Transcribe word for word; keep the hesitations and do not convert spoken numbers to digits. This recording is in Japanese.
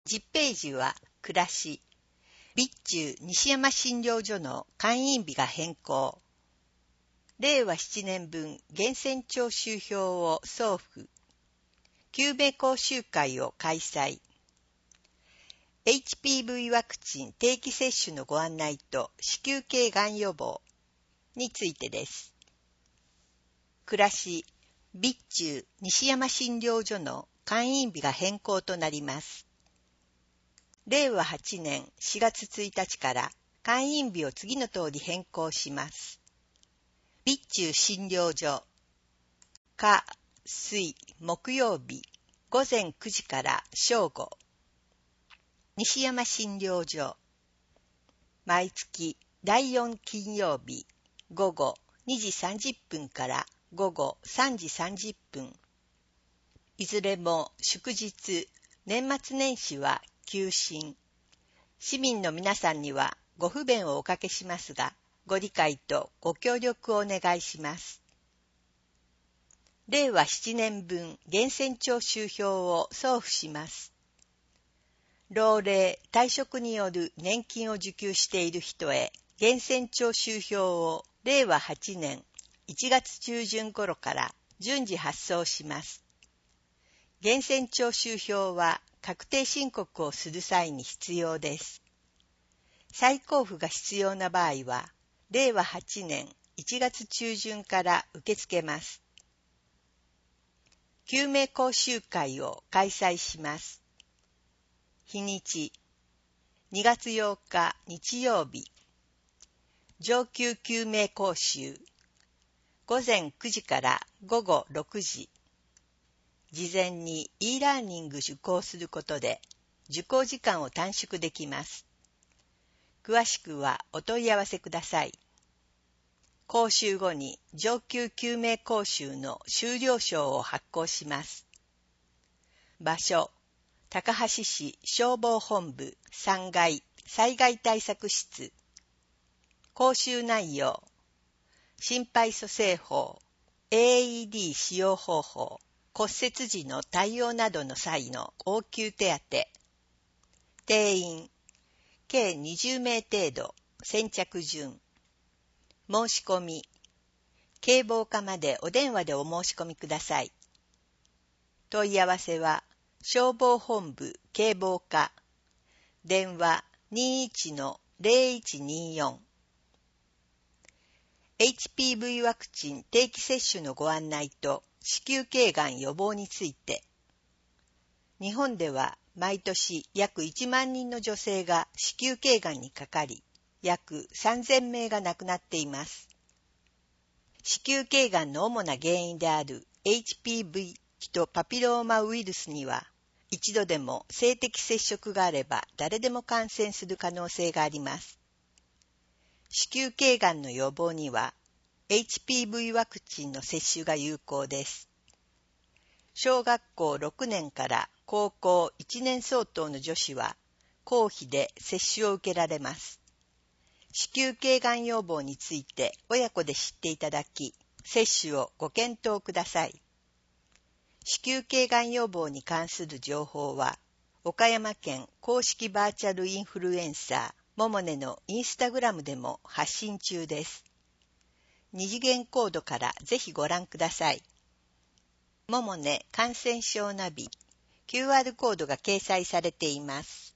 じゅっページは暮らし。備中西山診療所の開院日が変更。れいわななねんぶん源泉徴収票を送付。救命講習会を開催。エイチピーブイ ワクチン定期接種のご案内と子宮頸がん予防についてです。暮らし。備中西山診療所の開院日が変更となります。れいわはちねんしがつついたちから開院日を次の通り変更します。備中診療所、火、水、木曜日、ごぜんくじから正午。西山診療所、毎月だいよん金曜日、午後にじさんじゅっぷんから午後さんじさんじゅっぷん。いずれも祝日、年末年始は休診。市民の皆さんにはご不便をおかけしますが、ご理解とご協力をお願いします。れいわななねんぶん源泉徴収票を送付します。老齢、退職による年金を受給している人へ源泉徴収票をれいわはちねんいちがつちゅうじゅん頃から順次発送します。源泉徴収票は確定申告をする際に必要です。再交付が必要な場合は、れいわはちねんいちがつちゅうじゅんから受け付けます。救命講習会を開催します。日にち、にがつようか日曜日。上級救命講習。ごぜんくじからごごろくじ。事前に e ラーニング受講することで受講時間を短縮できます。詳しくはお問い合わせください。講習後に上級救命講習の修了証を発行します。場所、高梁市消防本部さんがい災害対策室。講習内容、心肺蘇生法、エーイーディー 使用方法、骨折時の対応などの際の応急手当。定員、計にじゅうめい程度、先着順。申し込み、警防課までお電話でお申し込みください。問い合わせは、消防本部警防課、電話 にじゅういちのぜろいちによん。エイチピーブイ ワクチン定期接種のご案内と子宮頸がん予防について。日本では毎年約いちまんにんの女性が子宮頸がんにかかり、約さんぜんめいが亡くなっています。子宮頸がんの主な原因である エイチピーブイ ヒトパピローマウイルスには、一度でも性的接触があれば誰でも感染する可能性があります。子宮頸がんの予防には エイチピーブイ ワクチンの接種が有効です。小学校ろくねんから高校いちねん相当の女子は公費で接種を受けられます。子宮頸がん予防について親子で知っていただき、接種をご検討ください。子宮頸がん予防に関する情報は、岡山県公式バーチャルインフルエンサー、ももねのインスタグラムでも発信中です。二次元コードからぜひご覧ください。ももね感染症ナビ、キューアール コードが掲載されています。